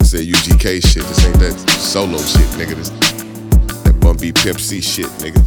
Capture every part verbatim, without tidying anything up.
This that U G K shit. This ain't that solo shit, nigga. This that Bun B Pimp C shit, nigga.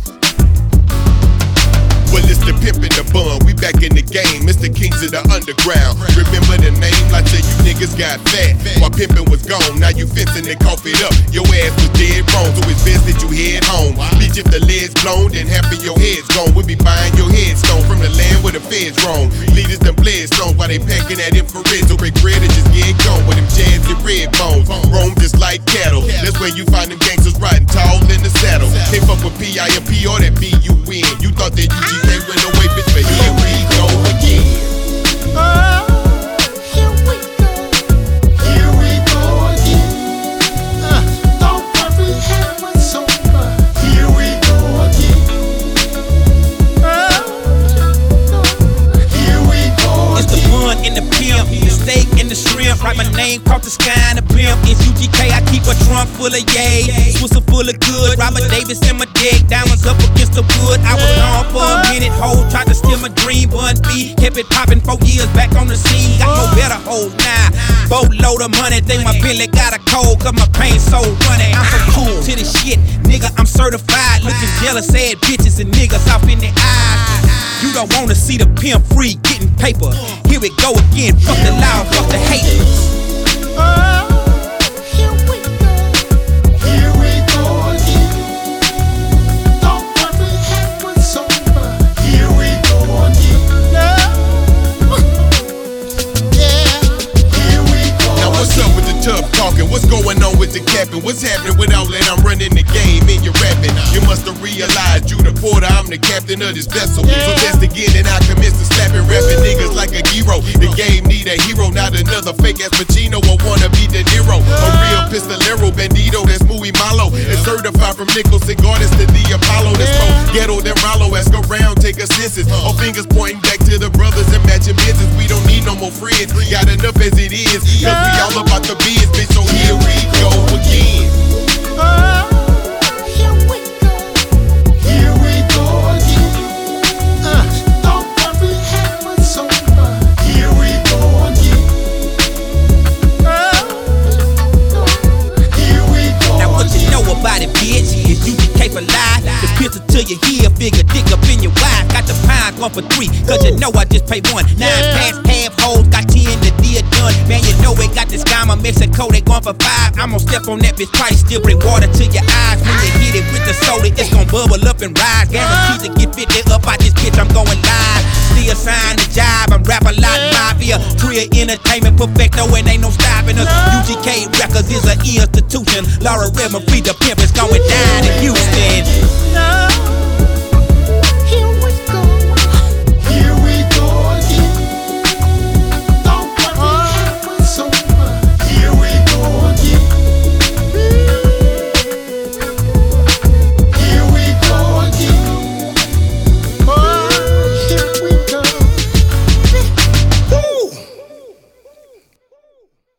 Well, it's the pimp in the bun, we back in the game. It's the kings of the underground. Remember the name? Like say you niggas got fat while pimpin' was gone. Now you fencing and cough it up. Your ass was dead wrong, so it's best that you head home. Bitch, if the lid's blown, then half of your head's gone. We'll be buying your headstone from the land where the feds roam. Leaders them bled stones while they packing that infrared. So Rick Red and just get gone with them jazz and red bones. Roam just like cattle. That's where you find them gangsters riding tall in the saddle. Can't fuck with P I M P or that B U N. You thought that U G K went away, bitch, but here we go again. Oh, here we go. Here we go again. Uh, thought that we had one sober. Here we go again. Oh, here we go again. It's the bun and the pimp, the steak and the shrimp. Write my name, cross the sky and the blimp. It's U G K, I keep a trunk full of yay. Swisher full of good. Robert Davis in my dick, diamonds up against the wood. I was gone for a minute, hoe tried to steal my dream. Bun B, kept it poppin' four years back on the scene. Got no better hoes now. Boatload of money, think my Bentley got a cold, cause my pain so running. I'm so cool to this shit, nigga, I'm certified. Looking jealous, sad bitches and niggas off in the eyes. You don't wanna see the pimp free, getting paper. Here we go again, fuck the law, fuck the haters. Oh, here we go. Here we go again. Thought that we had one sober. Here we go again. Yeah. Here we go. Now what's up with the tough talking? What's going on with the capping? What's happening with outlet? I'm running the game and you're rapping. You must have realized you the porter, I'm the captain of this vessel. So that's again and I commence to slapping, rapping niggas like a hero. The game need a hero, not another fake ass Pacino or wanna be De Niro. A real pistolero, bandito, that's muy malo. It's certified from Nicholson Gardens to the Apollo. That's more ghetto than Rollo. Ask around, take a census. All fingers pointing back to the brothers and matching business. We don't need no more friends, got enough as it is. Cause we all about the biz, bitch, so here we go again. Oh, here we go. Here we go again. Uh, thought that we had one sober. Here we go again. Oh, here we go. Now what you know about it, bitch? Is U G K for life? The pistol to your heel, figure dick up in your wife. Got the pounds one for three, cause you know I just pay one. Nine past half hoes, got ten, the deal done. Man, you know it got this scammer Mexico, they going for five. I'm gonna step on that bitch price, still bring water to your eyes. When you hit it with the soda, it's gonna bubble up and rise. Guaranteed to get fifty up out this bitch, I'm going live. Still sign the job, I'm rap a lot mafia. Tria Entertainment, perfecto, and ain't no stopping us. U G K Records is an institution. Laura Redmond, free the pimp, it's going down in Houston.